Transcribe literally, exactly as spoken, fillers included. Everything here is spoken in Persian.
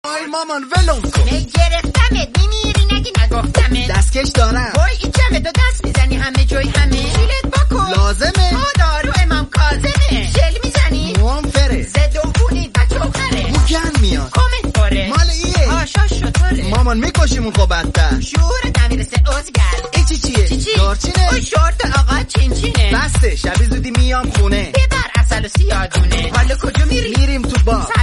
آی مامان ولم کن. میگرفتمت میمیری نگی نگفتمت. دستکش دارم. وای این جمع دو دست میزنی همه جای همه. شیلت بکن لازمه. ما دارو امام کاظمه. شل میزنی موام فره. زد و بونی بچه و خره. بوگن میاد. کامنت باره مال ایه. آشا شطوره. مامان میکشیمون خب بدتر. شعورت نمیرسه ازگل. ای چی چیه؟ چی چی؟ دارچینه. اوی شورت آقا چین چینه. بسته شبی زودی میام خونه. ببر اصل و سیادونه. حالا کجا میری؟ میریم تو باغ.